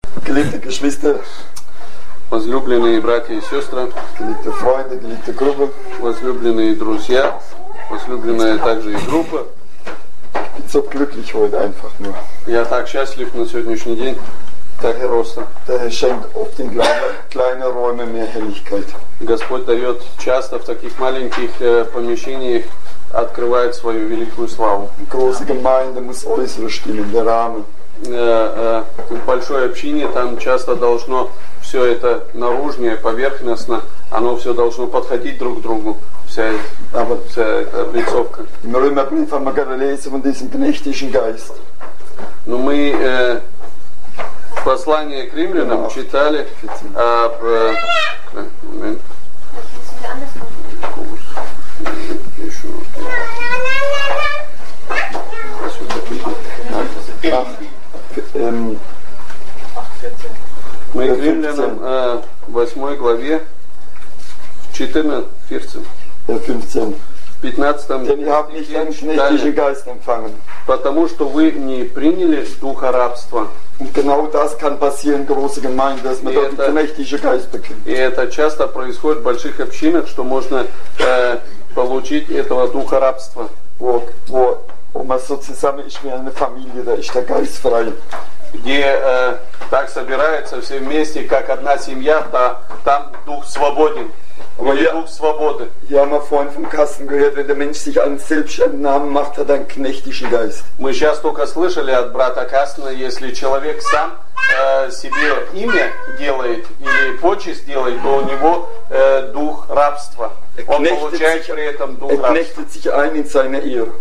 Geliebte Geschwister, возлюбленные братья и сестры, geliebte Freunde, geliebte Gruppe, возлюбленные друзья, возлюбленная также и группа. ich bin so glücklich heute einfach nur. Я так счастлив на сегодняшний день, так просто. Der Herr schenkt oft in kleine Räume mehr Helligkeit. Господь дает часто в таких маленьких помещениях, открывает свою великую славу. Die große Gemeinde muss äußere stimmen, der Rahmen. В большой общине там часто должно все это наружнее, поверхностно, оно все должно подходить друг к другу, вся эта облицовка. Im Römerbrief haben wir gerade gelesen von diesem knechtischen Geist. Но мы в послании к римлянам читали об... Мы к римлянам 8 главе 14, 15. в 15 Denn ihr habt nicht einen knechtlichen Geist empfangen. потому что вы не приняли духа рабства. Und genau das kann passieren in großer Gemeinde, dass man dort den knechtlichen Geist bekommt. И это часто происходит в больших общинах, что можно получить этого духа рабства. Wo man so zusammen ist wie eine Familie, da ist der Geist frei. Где так собираются все вместе, как одна семья, там дух свободен. Или дух свободы. Hier haben wir vorhin vom Kasten gehört, wenn der Mensch sich einen selbstständigen Namen macht, hat er einen knechtischen Geist. Мы сейчас только слышали от брата Кастена, если человек сам себе имя делает или почесть делает, то у него дух рабства. Он получает при этом дух рабства. Knechtet sich ein in seine Ehre.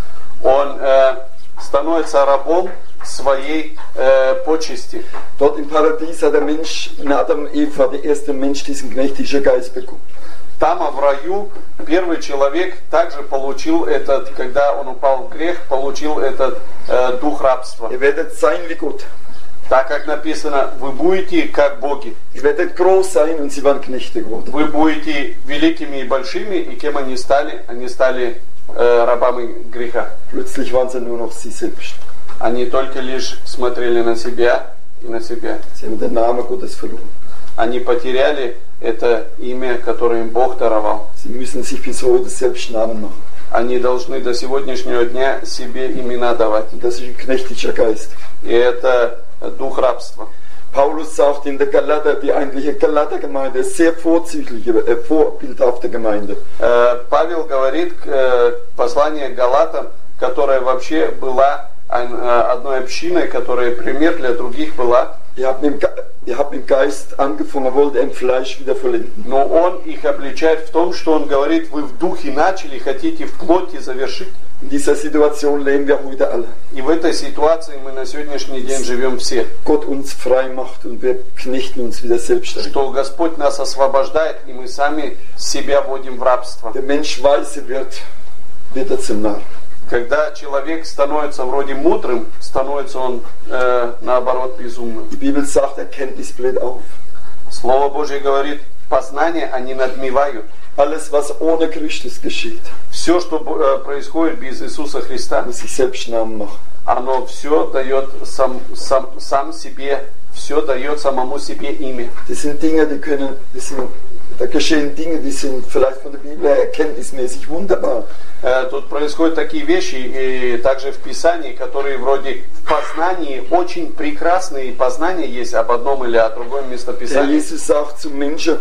Он становится рабом своей почести. Dort im Paradies hat der Mensch, in Adam und Eva, der erste Mensch, diesen knechtlichen Geist bekommen. Там, в раю, первый человек также получил этот, когда он упал в грех, получил этот дух рабства. Ihr werdet sein wie Gott. Так как написано, вы будете как боги. Ihr werdet groß sein und sie waren Knechte geworden. Вы будете великими и большими, и кем они стали? Они стали рабами греха. Plötzlich waren sie nur noch sie selbst. Они только лишь смотрели на себя и на себя. Sie haben den Namen Gottes verloren. Они потеряли это имя, которое им Бог даровал. Sie müssen sich bis heute selbst Namen machen. Они должны до сегодняшнего дня себе имена давать. Das ist ein knechtlicher Geist. И это дух рабства. Paulus sagt in der Galater, die eigentliche Galater-Gemeinde ist sehr vorzügliche, vorbildhafte Gemeinde. Павел говорит, послание к Галатам, которое вообще была одной общиной, которая пример для других была. Ihr habt im Geist angefangen, wollt ihr im Fleisch wieder vollenden. Но он их обличает в том, что он говорит, вы в духе начали, хотите в плоти завершить. In dieser Situation leben wir heute alle. И в этой ситуации мы на сегодняшний день живем все. Gott uns frei macht und wir knechten uns wieder selbstständig. Что Господь нас освобождает, и мы сами себя вводим в рабство. Der Mensch weise wird er zum Narr. Когда человек становится вроде мудрым, становится он наоборот безумным. Die Bibel sagt, Erkenntnis bläht auf. Слово Божье говорит, познание они надмевают. Alles, was ohne Christus geschieht, все, что происходит без Иисуса Христа, muss sich selbst Namen machen. Оно все дает сам себе, все дает самому себе имя. Das sind Dinge, da geschehen Dinge, die sind vielleicht von der Bibel her erkenntnismäßig wunderbar. Тут происходят такие вещи, и также в Писании, которые вроде в познании очень прекрасные, и познания есть об одном или о другом местописании. Jesus sagt zu Menschen,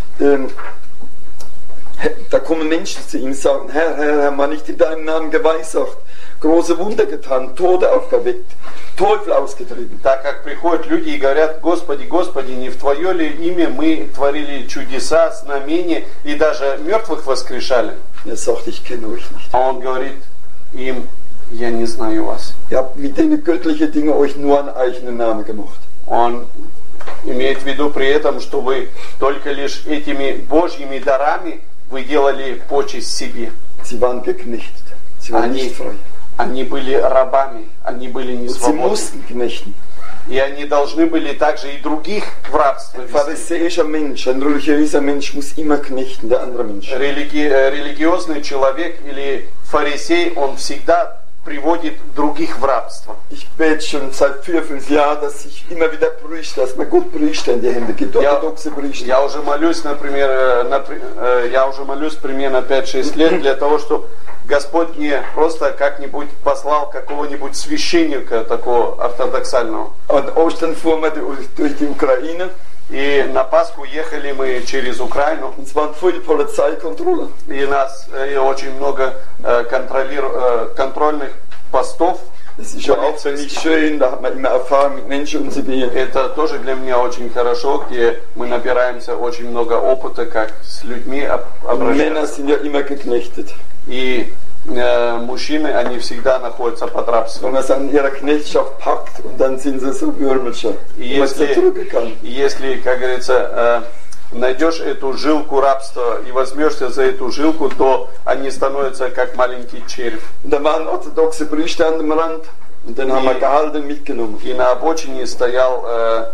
da kommen Menschen zu ihm und sagen, Herr, haben wir nicht in deinem Namen geweissagt, große Wunder getan, Tote auferweckt, Teufel ausgetrieben. Так как приходят люди и говорят, Господи, Господи, не в Твое ли имя мы творили чудеса, знамения и даже мертвых воскрешали? Er sagt, ich kenne euch nicht. А он говорит им, я не знаю вас. Ihr habt mit den göttlichen Dingen euch nur einen eigenen Namen gemacht. Он имеет в виду при этом, что вы только лишь этими Божьими дарами вы делали почесть себе. Sie waren geknechtet. Sie waren nicht frei. Они были рабами, они были не свободны. Sie mussten knechten. И они должны были также и других в рабство вести. Pharisäischer Mensch, ein religiöser Mensch muss immer knechten, der andere Mensch. Религиозный человек или фарисей, он всегда приводит других в рабство. Ich bete schon seit 4-5 Jahren, dass sich immer wieder Priester, dass man gut Priester in die Hände gibt, orthodoxe Priester. Я уже молюсь, например, примерно 5-6 лет для того, чтобы Господь мне просто как-нибудь послал какого-нибудь священника такого ортодоксального. An Ostern fuhren wir durch die Ukraine. И на Пасху ехали мы через Украину. Und es waren viele Polizeikontrollen. И нас очень много контрольных постов. Das ist ja auch für mich schön, da hat man immer Erfahrung mit Menschen umzugehen. Это тоже для меня очень хорошо, где мы набираемся очень много опыта, как с людьми обращаться. Männer sind ja immer geknechtet. И мужчины, они всегда находятся под рабством. Wenn man es an ihrer Knechtschaft packt und dann sind sie so Würmelscher. Если, как говорится, найдешь эту жилку рабства и возьмешься за эту жилку, то они становятся как маленький червь. Da waren orthodoxe Priester an dem Rand und den haben wir gehalten und mitgenommen. И на обочине стоял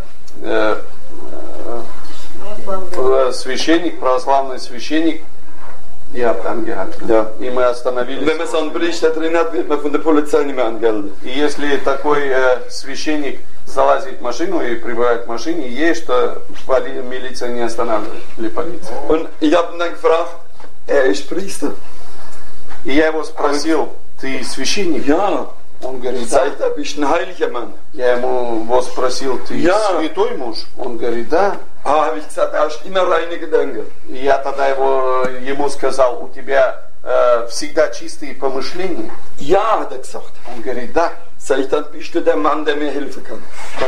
священник, православный священник. Ja, angehalten. Ja. И мы остановились. Wenn man so einen Priester drin hat, wird man von der Polizei nicht mehr angehalten. И если такой священник залазит в машину и прибывает к машине, есть что милиция не останавливает, или полиция. Und ich habe ihn dann gefragt, ist Priester. И я его спросил, ты священник? Ja. Он говорит, да. Sagt er, bist ein heiliger Mann. Я его спросил, ты святой муж? Он говорит, да. Habe ich gesagt, du hast immer reine Gedanken. Я тогда ему сказал, у тебя всегда чистые помышления? Ja, hat er gesagt. Он говорит, да. Sag ich, dann bist du der Mann, der mir helfen kann.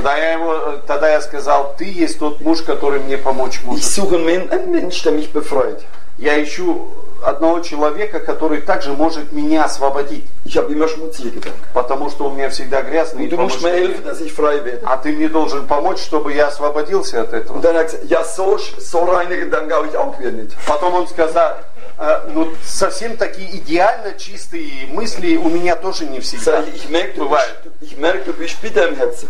Тогда я сказал, ты есть тот муж, который мне помочь может. Ich suche einen Mensch, der mich befreit. Я ищу одного человека, который также может меня освободить. Ich habe immer schmutzige Gedanken. Потому что у меня всегда грязные помышления. Du musst mir helfen, dass ich frei werde. А ты мне должен помочь, чтобы я освободился от этого. Und dann hat er gesagt, ja, so reine Gedanken habe ich auch wieder nicht. Потом он сказал, ну совсем такие идеально чистые мысли у меня тоже не всегда бывают. Ich merke, du bist bitter im Herzen.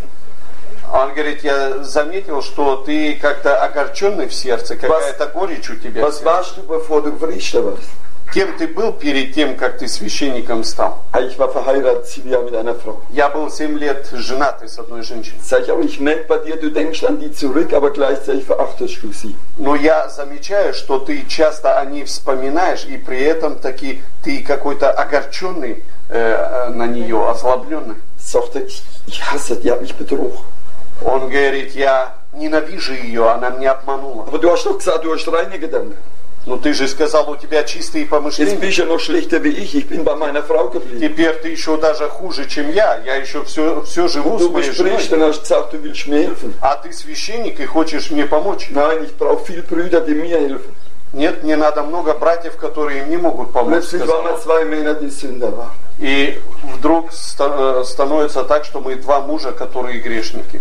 Он говорит, я заметил, что ты как-то огорченный в сердце, какая-то горечь у тебя. Was warst du, bevor du Priester warst? Кем ты был перед тем, как ты священником стал? Ich war verheiratet 7 Jahre mit einer Frau. Я был 7 лет женатый с одной женщиной. Sag ich, aber ich merke bei dir, du denkst an die zurück, aber gleichzeitig verachtest du sie. Но я замечаю, что ты часто о ней вспоминаешь, и при этом таки ты какой-то огорченный на нее, ослабленный. Sagte, ich hasse, die hat mich betrogen. Он говорит, я ненавижу ее, она меня обманула. Aber du hast doch gesagt, du hast reine Gedanken. Ну ты же сказал, у тебя чистые помышления. Jetzt bist du noch schlechter wie ich bin bei meiner Frau geblieben. Теперь ты еще даже хуже, чем я еще все живу с моей женой. Du bist Priester und hast gesagt, du willst mir helfen. А ты священник и хочешь мне помочь. Nein, ich brauche viele Brüder, die mir helfen. Нет, мне надо много братьев, которые мне могут помочь. Plötzlich waren wir 2 Männer, die Sünder waren. И вдруг становится так, что мы 2 мужа, которые грешники.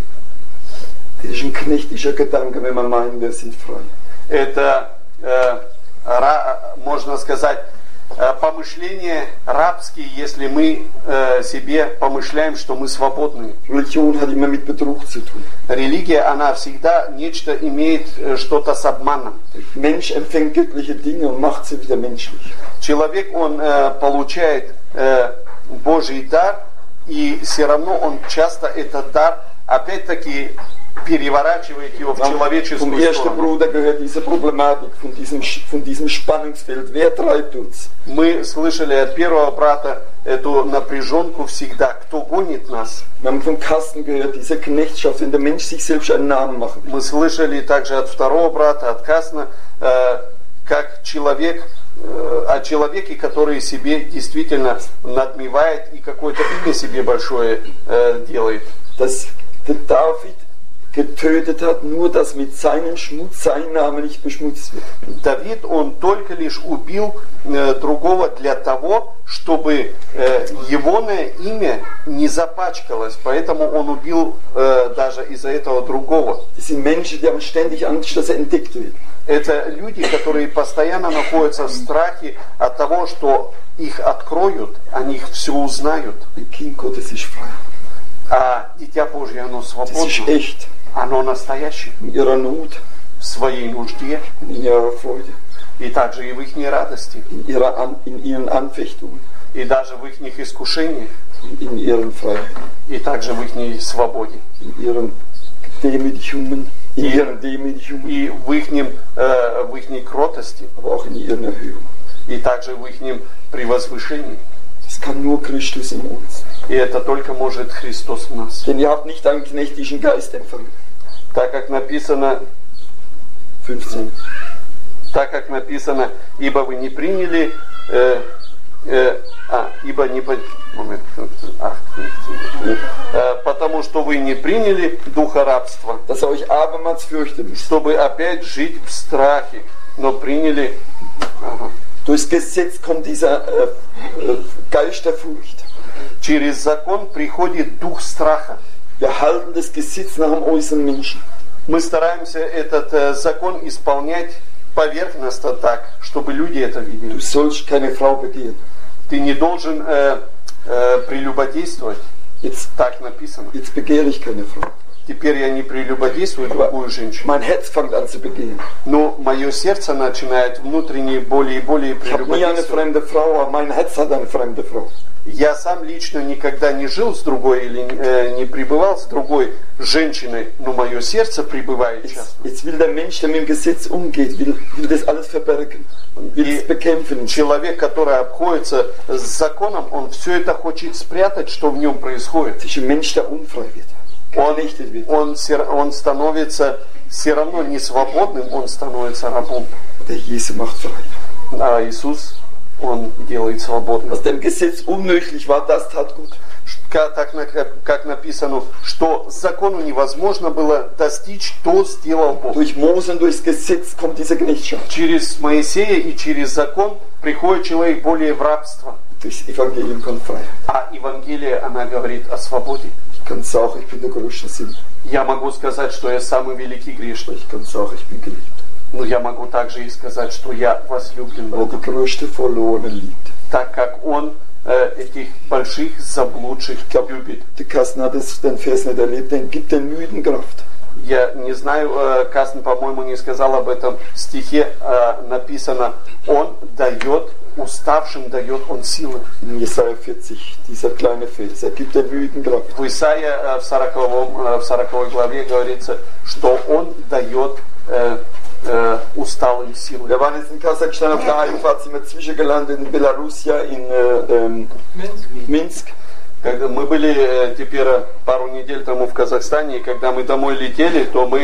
Das ist ein knechtischer Gedanke, wenn man meint, wir sind frei. Это можно сказать, помышления рабские, если мы себе помышляем, что мы свободны. Religion hat immer mit Betrug zu tun. Религия, она всегда нечто имеет, что-то с обманом. Mensch empfängt göttliche Dinge und macht sie wieder menschlich. Человек, он получает Божий дар, и все равно он часто этот дар, опять-таки, переворачивает его в человеческую сторону. Vom ersten сторону. Bruder gehört diese Problematik von diesem Spannungsfeld. Wer treibt uns? Мы слышали от первого брата эту напряженку всегда. Кто гонит нас? Wir haben vom Carsten gehört, diese Knechtschaft, wenn der Mensch sich selbst einen Namen macht. Мы слышали также от второго брата, от Кастна, как человек, о человеке, который себе действительно надмевает и какое-то имя себе большое делает. Dass der David getötet hat, nur dass mit seinem Schmutz sein Name nicht beschmutzt wird. Давид, он только лишь убил другого для того, чтобы его имя не запачкалось, поэтому он убил даже из-за этого другого. Das sind Menschen, die haben ständig Angst, dass er entdeckt wird. Это люди, которые постоянно находятся в страхе от того, что их откроют, они их все узнают. Ein Kind Gottes ist frei. А Дитя Божье, оно свободно. Das ist echt. Оно настоящее. In ihrer Not, в своей нужде, in ihrer Freude, и также и в их радости, in ihren Anfechtungen. и даже в их искушениях, in ihren Freiheiten, и также в их свободе, in ihren Demütigungen, и в их кротости, aber auch in ihren Erhöhungen. и также в их превозвышении. Das kann nur Christus in uns. И это только может Христос в нас. Denn ihr habt nicht einen knechtischen Geist empfangen. Так как написано, 15. ибо вы не приняли, потому что вы не приняли духа рабства, Dass ihr euch abermals fürchten müsst. чтобы опять жить в страхе, но приняли. Durchs Gesetz kommt dieser Geist der Furcht. Через закон приходит дух страха. Wir halten das Gesetz nach dem äußeren Menschen. Мы стараемся этот закон исполнять поверхностно так, чтобы люди это видели. Du sollst keine Frau begehren. Ты не должен прелюбодействовать. Так написано. Jetzt begehre ich keine Frau. Теперь я не прелюбодействую другую женщину. Mein Herz fängt an zu begehren. Но мое сердце начинает внутренне более и более Ich habe nie eine прелюбодействовать. fremde Frau, aber mein Herz hat eine fremde Frau. Я сам лично никогда не жил с другой или не пребывал с другой женщиной, но мое сердце пребывает часто. Jetzt will der Mensch, der mit dem Gesetz umgeht, will das alles verbergen. Will es bekämpfen. Человек, который обходится с законом, он все это хочет спрятать, что в нем происходит. Es ist ein Mensch, der unfrei wird. Geknechtet wird. Он становится все равно не свободным, он становится рабом. Der Jesus macht frei. А Иисус, он делает свободным. Was dem Gesetz unmöglich war, das tat Gott. Как написано, что закону невозможно было достичь, то сделал Бог. Durch Mose und durchs Gesetz kommt diese Knechtschaft. Через Моисея и через закон приходит человек более в рабство. Durchs Evangelium kommt Freiheit. А Евангелие, она говорит о свободе. Ich kann sagen, ich bin der größte Sünder. Я могу сказать, что я самый великий грешник. Ich kann sagen, ich bin geliebt. Но я могу также и сказать, что я возлюблен Weil die Богом. größte Verlorene liebt. Так как Он этих больших заблудших любит. Der Kasten hat den Vers nicht erlebt, den gibt den Müden Kraft. Я не знаю, Кастен, по-моему, не сказал об этом стихе, написано, Он дает, уставшим дает Он силы. In Jesaja 40, dieser kleine Vers, gibt den Müden Kraft. В Исаия в 40 главе говорится, что Он дает усталым силы. Wir waren jetzt in Kasachstan auf der Heimfahrt, sind wir zwischengelandet in Belarusia, in Minsk. Когда мы были теперь пару недель тому в Казахстане, и когда мы домой летели, то мы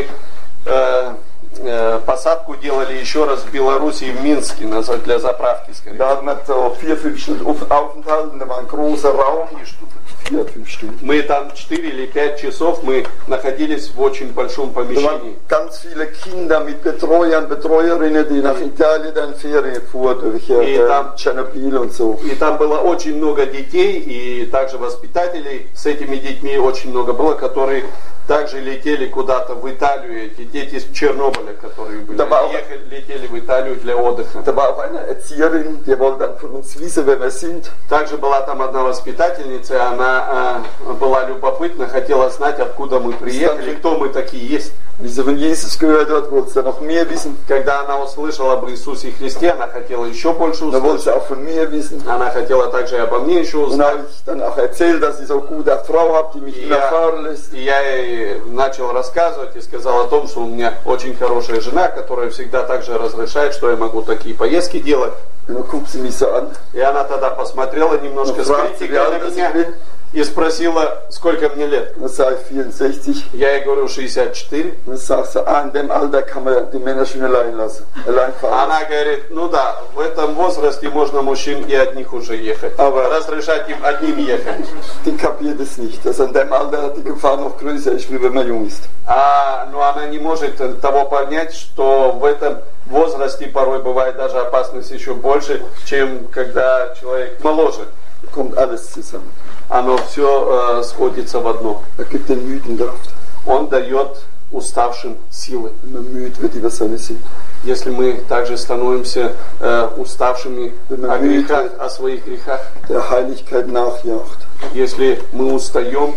посадку делали еще раз в Беларуси и в Минске для заправки, скорее. Da hatten wir so 4-5 Stunden Aufenthalt, da war ein großer Raum. 4-5 Stunden. Мы там 4 или 5 часов мы находились в очень большом Da помещении. waren ganz viele Kinder mit Betreuern, Betreuerinnen, die nach Italien dann Ferien fuhren, durch Tschernobyl und so. И там было очень много детей, и также воспитателей с этими детьми очень много было, которые также летели куда-то в Италию, эти дети из Чернобыля, которые были, летели в Италию для отдыха. Da war auch eine Erzieherin, die wollte dann von uns wissen, wer wir sind. Также была там одна воспитательница, она была любопытна, хотела знать, откуда мы приехали, кто мы такие есть. Wie sie von Jesus gehört hat, wollte sie noch mehr wissen. Когда она услышала об Иисусе Христе, она хотела еще больше Da wollte sie услышать. auch von mir wissen. Она хотела также и обо мне еще Und узнать. habe ich dann auch erzählt, dass ich so eine gute Frau habe, die mich immer fahren lässt. И я ей начал рассказывать и сказал о том, что у меня очень хорошая жена, которая всегда также разрешает, что я могу такие поездки делать. Und dann guckt sie mich so an. И она тогда посмотрела немножко с критикой на меня и спросила, сколько мне лет. Dann sage ich 64. Я ей говорю 64. Und dann sagt sie, in dem Alter kann man die Männer schon allein lassen. Allein fahren. Она говорит, ну да, в этом возрасте можно мужчин и одних уже ехать. Разрешать им одним ехать. Die kapiert es nicht, dass in dem Alter die Gefahr noch größer ist, wie wenn man jung ist. Но она не может того понять, что в этом возрасте порой бывает даже опасность еще больше, чем когда человек моложе. Kommt alles zusammen. Оно все сходится в одно. Gibt den Müden Kraft. Он дает уставшим силы. Wenn man müde wird über seine Sinn. Если мы также становимся уставшими о своих грехах, der Heiligkeit nachjagt. Если мы устаем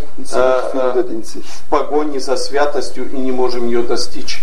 в погоне за святостью и не можем ее достичь,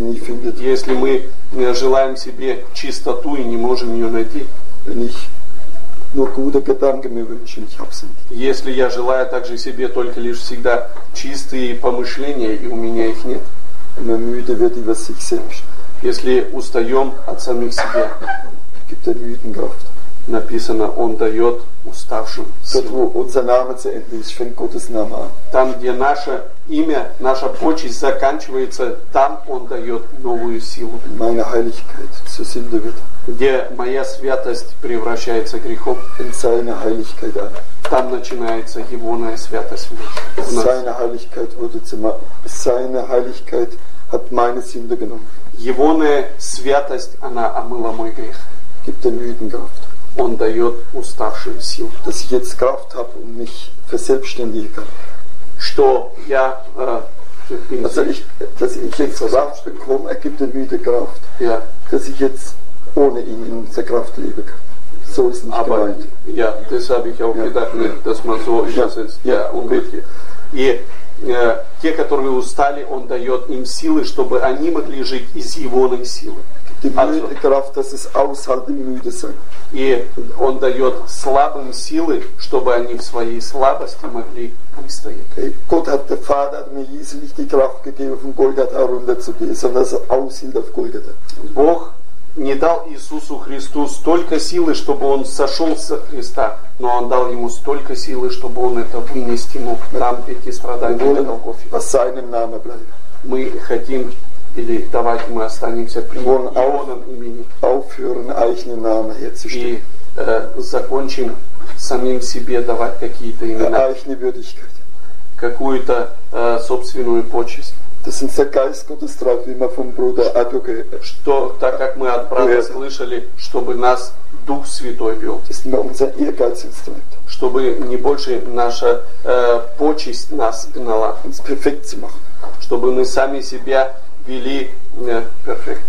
wünschen, если мы желаем себе чистоту и не можем ее найти, nur gute Gedanken mir wünsche, ich habe sie nicht. Если я желаю также себе только лишь всегда чистые помышления, и у меня их нет. Wenn man müde wird über sich selbst, Если устаем от самих себя, gibt er müden Kraft. написано, Он дает уставшим Dort, wo силу. unser Name zu Ende ist, fängt Gottes Name an. Там, где наше имя, наша почесть заканчивается, там Он дает новую силу. Meine Heiligkeit zur Sünde wird, Где моя святость превращается грехом, fängt seine Heiligkeit an. там начинается Егоная святость в нас. Seine Heiligkeit hat meine Sünde genommen. Егоная святость, она омыла мой грех. Gibt den müden Kraft. Он дает уставшим силу. Dass ich jetzt Kraft habe und mich verselbstständigen kann. Что я... dass ich jetzt Kraft bekomme, ergibt den müde Kraft. Ja. Dass ich jetzt ohne ihn in dieser Kraft leben kann. So ist nicht gemeint. Ja, das habe ich auch gedacht, dass man so übersetzt. Ja, ungefähr. И те, которые устали, Он дает им силы, чтобы они могли жить из Егоной силы. Die müde Kraft, dass es aushalten müde sein. И Он дает слабым силы, чтобы они в своей слабости могли выстоять. Gott hat, der Vater hat mir Jesus nicht die Kraft gegeben, von Golgatha runterzugehen, sondern dass er aushielt auf Golgatha. Бог не дал Иисусу Христу столько силы, чтобы Он сошел с Христа, но Он дал Ему столько силы, чтобы Он это вынести мог, там эти страдания на Голгофе. По seinem Namen bleiben. Мы хотим, или давайте мы останемся при Ионом имени. Aufhören, eigenen Namen herzustellen. И закончим самим себе давать какие-то имена, Eigene Würdigkeit. какую-то собственную почесть. Das ist der Geist Gottes treibt, wie wir vom Bruder Ado gehört. Что, так как мы от брата слышали, чтобы нас Дух Святой вел. Das ist immer unser Ehrgeiz uns treibt. Чтобы не больше наша почесть нас гнала. Uns perfekt zu machen. Чтобы мы сами себя вели перфект.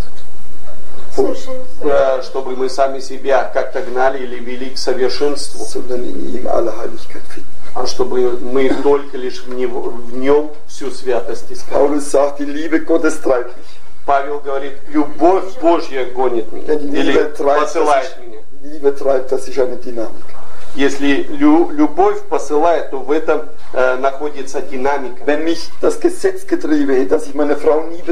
Чтобы мы сами себя как-то гнали или вели к совершенству. Sondern in ihm alle Heiligkeit finden. А чтобы мы только лишь в нем всю святость искали. Paulus sagt, die Liebe Gottes treibt mich. Павел говорит, любовь Божья гонит меня. Или посылает меня. Liebe treibt, das ist eine Dynamik. Если любовь посылает, то в этом находится динамика. Wenn mich das Gesetz getrieben hätte, dass ich meine Frau nie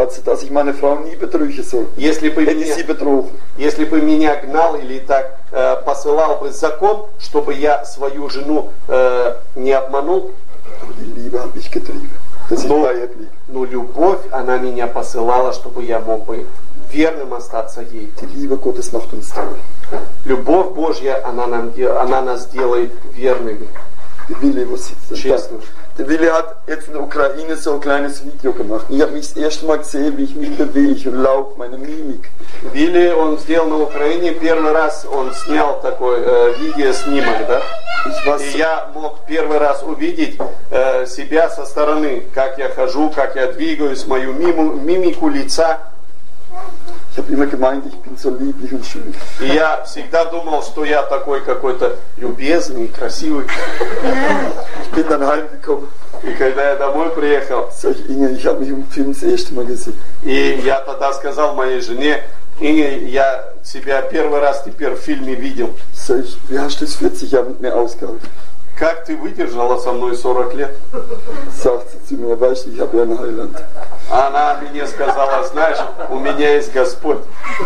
betrügen soll, если бы hätte ich sie betrogen. Если бы меня гнал или так посылал бы закон, чтобы я свою жену не обманул, die Liebe hat mich getrieben, dass ich bei ihr blieb. Но любовь, она меня посылала, чтобы я мог бы верным остаться ей. Die Liebe Gottes macht uns treu. Любовь Божья, она нас делает верными. Der Wille, wo sitzt Честно. Der Wille hat jetzt in der Ukraine so ein kleines Video gemacht. Ich habe mich das erste Mal gesehen, wie ich mich bewege und laufe, meine Mimik. Вилли, он сделал на Украине, первый раз он снял такой видеоснимок, да? И я мог первый раз увидеть себя со стороны, как я хожу, как я двигаюсь, мою мимику лица. Ich habe immer gemeint, ich bin so lieblich und schön. И я всегда думал, что я такой какой-то любезный, красивый. Ich bin dann heimgekommen. И когда я домой приехал, Sag ich, Inge, ich habe mich im Film das erste Mal gesehen. и я тогда сказал моей жене, Инге, я себя первый раз теперь в фильме видел. Sag ich, wie hast du das 40 Jahre mit mir ausgehalten? Как ты выдержала со мной 40 лет? Sagt sie zu mir, weißt du, ich habe ja einen Heiland. Она мне сказала, знаешь, у меня есть Господь.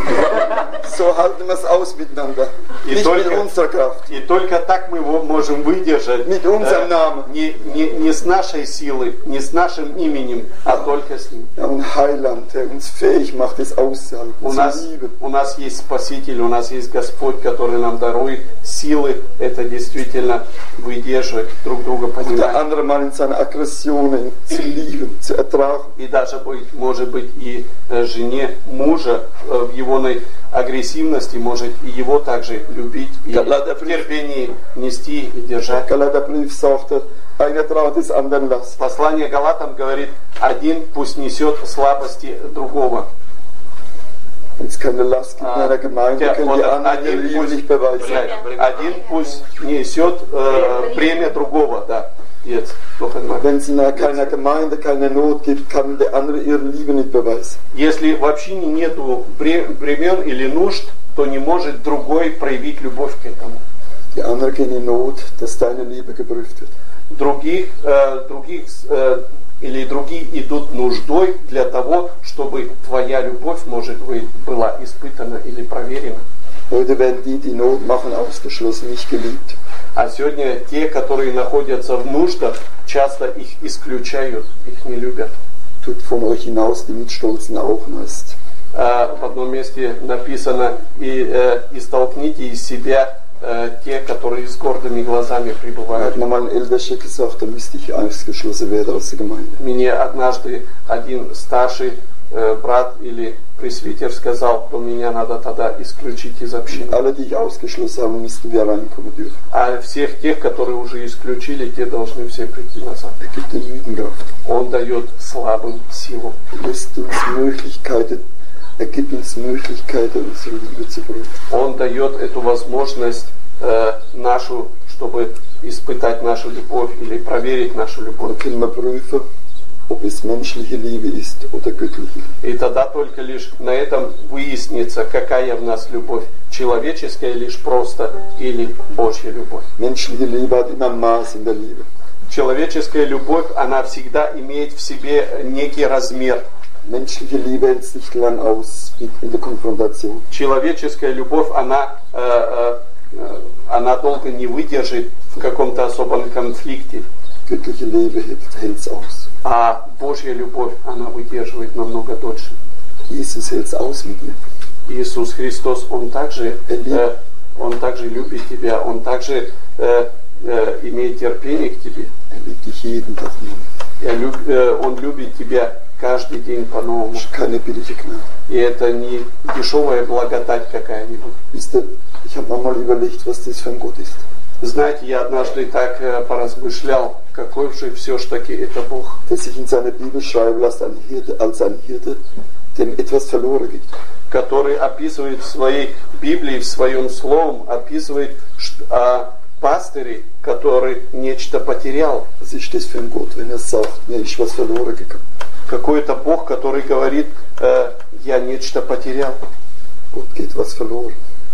So halten wir es aus miteinander. Nicht mit unserer Kraft. И только так мы его можем выдержать. Mit unserem Namen. Не с нашей силой, не с нашим именем, а только с ним. Wir haben einen Heiland, der uns fähig macht, es auszuhalten, zu lieben. У нас есть Спаситель, у нас есть Господь, который нам дарует силы. Это действительно выдерживать друг друга, понимать. Der andere Mal in seiner Aggression zu lieben, zu ertragen. И даже, может быть, и жене мужа в его агрессивности, может и его также любить, и в терпении нести и держать. Galaterbrief sagt, einer tragt des anderen Last. Послание Галатам говорит, один пусть несет слабости другого. Wenn es keine Last gibt in einer Gemeinde, können die anderen ihre Liebe nicht beweisen. Один пусть несет бремя другого, да. Wenn es in keiner Gemeinde keine Not gibt, kann der andere ihre Liebe nicht beweisen. Если в общине нету бремен или нужд, то не может другой проявить любовь к этому. Die anderen gehen in Not, dass deine Liebe geprüft wird. Другие идут нуждой для того, чтобы твоя любовь, может быть, была испытана или проверена. Heute werden die Not machen, ausgeschlossen, nicht geliebt. А сегодня те, которые находятся в нуждах, часто их исключают, их не любят. Tut von euch hinaus die mit stolzen Augen hast. В одном месте написано, и столкните из себя те, которые с гордыми глазами пребывают. Hat mir mal ein Ältester gesagt, da müsste ich ausgeschlossen werden aus der Gemeinde. Мне однажды один старший брат или пресвитер сказал, что меня надо тогда исключить из общины. Alle, die ich ausgeschlossen habe, müssten wir reinkommen dürfen. А всех тех, которые уже исключили, те должны все прийти назад. Gibt den Müden Kraft. Он дает слабым силу. Er gibt uns Möglichkeiten, unsere Liebe zu prüfen. Он дает эту возможность нашу, чтобы испытать нашу любовь или проверить нашу любовь. Dann können wir prüfen, ob es menschliche Liebe ist oder göttliche Liebe. И тогда только лишь на этом выяснится, какая в нас любовь. Человеческая лишь просто или Божья любовь. Menschliche Liebe hat immer ein Maß in der Liebe. Человеческая любовь, она всегда имеет в себе некий размер. Menschliche Liebe hält sich lang aus in der Konfrontation. Человеческая любовь, она долго не выдержит в каком-то особом конфликте. Göttliche Liebe hält's aus. А Божья любовь, она выдерживает намного дольше. Jesus hält's aus mit dir. Иисус Христос, Он также любит тебя, Он также имеет терпение к тебе. Er liebt dich jeden Tag neu. Он любит тебя каждый день по-новому. Keine billige Gnade. И это не дешевая благодать какая-нибудь. Wisst ihr, ich habe manchmal überlegt, was das für ein Gott ist. Знаете, я однажды так поразмышлял, какой же все-таки это Бог. Der sich in seiner Bibel schreiben lässt als ein Hirte, dem etwas verloren geht. Который описывает в своей Библии, в своем слове, описывает пастырей, который нечто потерял. Was ist das für ein Gott, wenn er sagt, mir ist was verloren gegangen? Какой-то Бог, который говорит, я нечто потерял. Gott geht was verloren.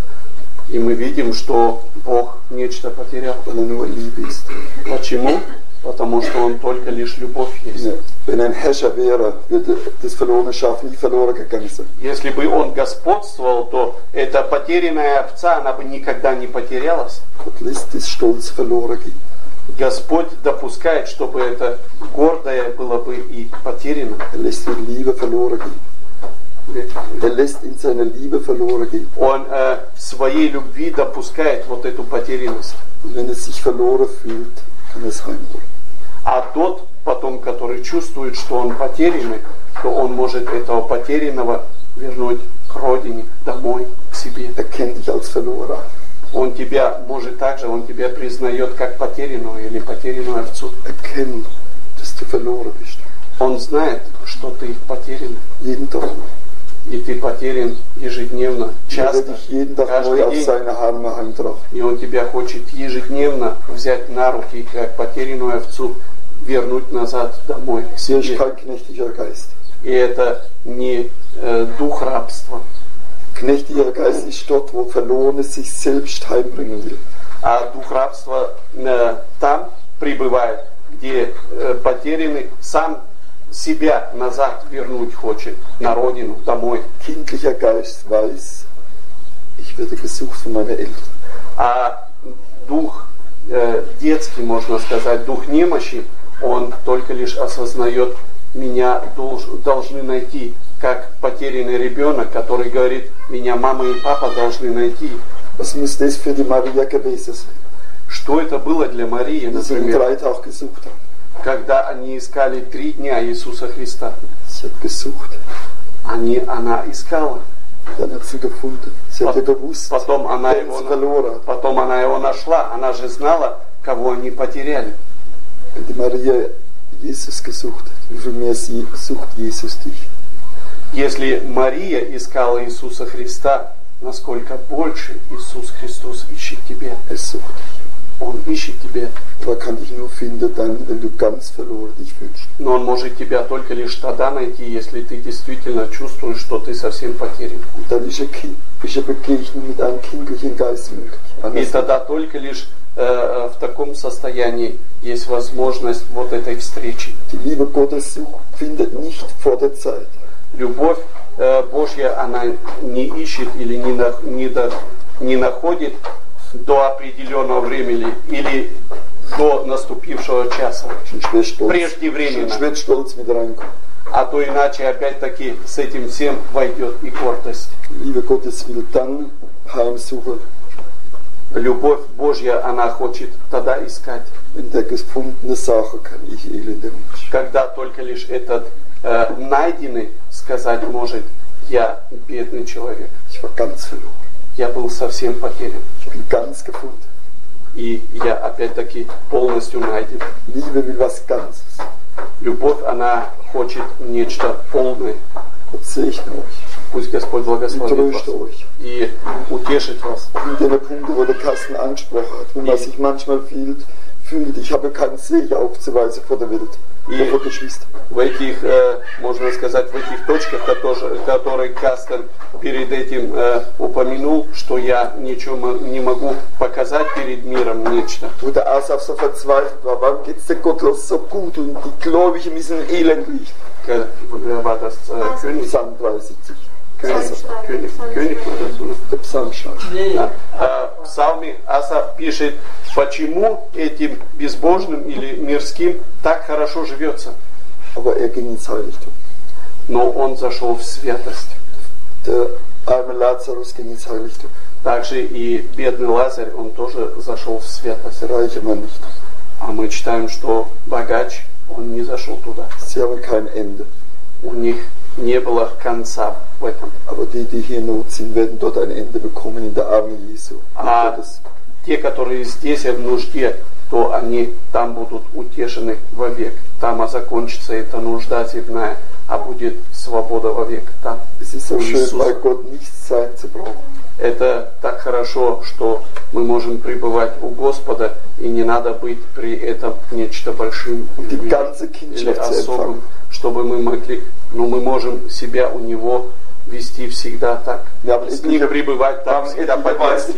И мы видим, что Бог нечто потерял. Weil er nur Liebe ist. Почему? Потому что Он только лишь любовь есть. Wenn ein Herrscher wäre, würde das verlorene Schaf nie verloren gegangen sein. Если бы Он господствовал, то эта потерянная овца, она бы никогда не потерялась. Gott lässt das Stolz verloren gehen. Господь допускает, чтобы это гордое было бы и потеряно. Er lässt in Liebe verloren gehen. Er lässt in seiner Liebe verloren gehen. Он в своей любви допускает вот эту потерянность. Und wenn er sich verloren fühlt, kann er es heimholen. А тот потом, который чувствует, что он потерянный, то он может этого потерянного вернуть к родине, домой, к себе. Er kennt dich als verloren. Он тебя может также, он тебя признает как потерянную или потерянную овцу. Erkennen, dass du verloren bist. Он знает, что ты потерян. Jeden Tag. И ты потерян ежедневно, часто, dich jeden Tag каждый neu auf день. seine Arme heimtragen. И он тебя хочет ежедневно взять на руки, как потерянную овцу, вернуть назад домой к Hier ist себе. kein knechtiger Geist. И это не дух рабства. Knechtiger Geist ist dort, wo Verlorene sich selbst heimbringen will. А дух рабства там пребывает, где потерянный сам себя назад вернуть хочет, на родину, домой. Kindlicher Geist weiß, ich werde gesucht von meinen Eltern. А дух детский, можно сказать, дух немощи, он только лишь осознает, меня должны найти, как потерянный ребенок, который говорит, меня мама и папа должны найти. Was muss das für die Maria gewesen sein? Что это было для Марии, Die sie ihn например, 3 Tage gesucht haben. когда они искали 3 дня Иисуса Христа? Sie hat gesucht. Она искала. Dann hat sie gefunden. Sie hat ja gewusst, Потом она wen sie verloren hat. его нашла. Она же знала, кого они потеряли. Wenn die Maria Jesus gesucht hat, wie viel mehr sie sucht Jesus dich? Если Мария искала Иисуса Христа, насколько больше Иисус Христос ищет тебя. Er sucht dich. Он ищет тебя. Aber kann dich nur finden dann, wenn du ganz verloren dich fühlst. Но он может тебя только лишь тогда найти, если ты действительно чувствуешь, что ты совсем потерян. Und dann ist eine Begegnung mit einem kindlichen Geist möglich. И тогда только лишь в таком состоянии есть возможность вот этой встречи. Die Liebe Gottes findet nicht vor der Zeit. Любовь Божья, она не ищет или не находит до определенного времени или до наступившего часа, преждевременно. А то иначе опять-таки с этим всем войдет и гордость. Liebe Gottes will dann heimsuchen, Любовь Божья, она хочет тогда искать, wenn der gefundene Sache kann ich elender Mensch. когда только лишь этот найденный сказать может: я бедный человек, Ich war ganz verloren. я был совсем потерян. Ich bin ganz gefunden. И я опять-таки полностью найден. Liebe will was Ganzes. Любовь, она хочет нечто полное. Gott segne euch. Пусть Господь благословит вас Tröste euch. и утешит вас. In den Punkten, wo der Carsten angesprochen hat, wo man sich manchmal fühlt, ich habe keinen Segen aufzuweisen vor der Welt, vor Geschwistern. В этих, можно сказать, в этих точках, которые Кастер перед этим упомянул, что я ничего не могу показать перед миром нечто. Wo der Asaf so verzweifelt war, warum geht es der Gottlos so gut und die Gläubigen müssen elendlich. War das König? Psalm 73. König Der Psalmschreiber. В псалме Асаф пишет, почему этим безбожным или мирским так хорошо живется. Aber ging ins Heiligtum. Но он зашел в святость. Der arme Lazarus ging ins Heiligtum. Также и бедный Лазарь, он тоже зашел в святость. Der reiche Mann nicht. А мы читаем, что богач, он не зашел туда. Sie haben kein Ende. У них не было конца в этом. Aber die hier in Not sind, werden dort ein Ende bekommen in der Arme Jesu. А те, которые здесь в нужде, то они там будут утешены вовек. Там закончится эта нужда земная, а будет свобода вовек. Там. Es ist so schön, bei Gott nichts sein zu brauchen. Это так хорошо, что мы можем пребывать у Господа, и не надо быть при этом нечто большим или особым, чтобы мы могли, но мы можем себя у Него вести всегда так, с ним пребывать так, всегда по детству.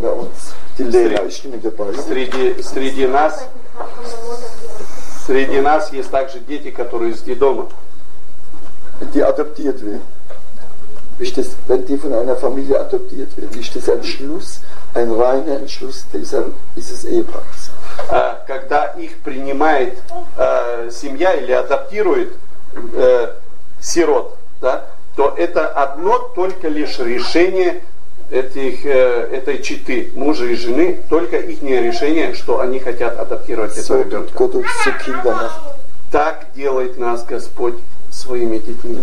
Среди нас есть также дети, которые из детдома. Die adoptiert werden. Wenn die von einer Familie adoptiert werden, ist das ein Schluss, ein reiner Entschluss dieses Ehepaars. Когда их принимает семья или адаптирует сирот, да, то это одно только лишь решение этой четы, мужа и жены, только их решение, что они хотят адаптировать этого ребенка. Так делает нас Господь своими детьми.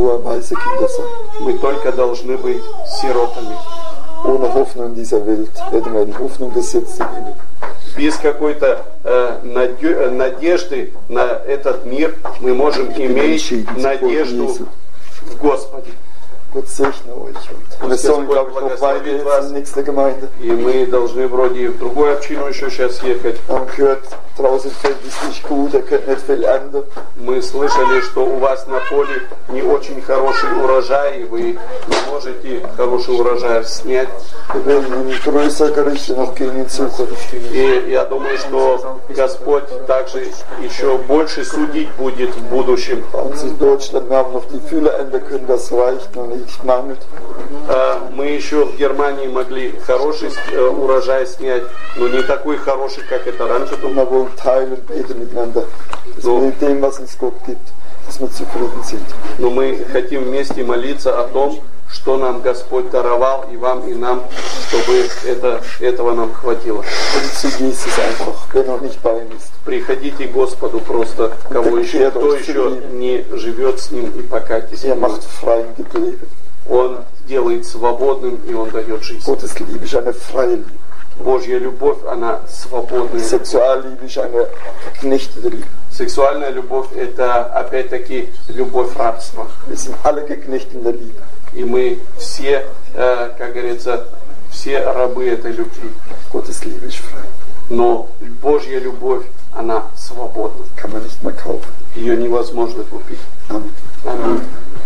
Мы только должны быть сиротами. Ohne Hoffnung in dieser Welt werden wir in Hoffnung gesetzt. Без какой-то надежды на этот мир мы можем иметь надежду в Господе. Gott segne euch. Und wir sollen, glaube ich, noch weiter in die nächste Gemeinde. И мы должны вроде в другую общину еще сейчас ехать. Man hört, draußen fällt es nicht gut, könnt nicht viel ernten. Мы слышали, что у вас на поле не очень хороший урожай, и вы не можете хороший урожай снять. Wir werden in größere Gerichte noch gehen in Zukunft. И я думаю, что Господь также еще больше судить будет в будущем. In Deutschland haben noch die Fülle ernten können, das reicht noch nicht. Мы еще в Германии могли хороший урожай снять, но не такой хороший, как это раньше было. Но мы хотим вместе молиться о том, что нам Господь даровал и вам, и нам, чтобы этого нам хватило. Приходите к Господу просто, кто еще не живет с Ним, и покайтесь. Он делает свободным, и Он дает жизнь. Божья любовь, она свободная. Сексуальная любовь, это опять-таки любовь рабства. И мы все, как говорится, все рабы этой любви. Но Божья любовь, она свободна. Kann man nicht mehr kaufen. Ее невозможно купить. Amen. Аминь.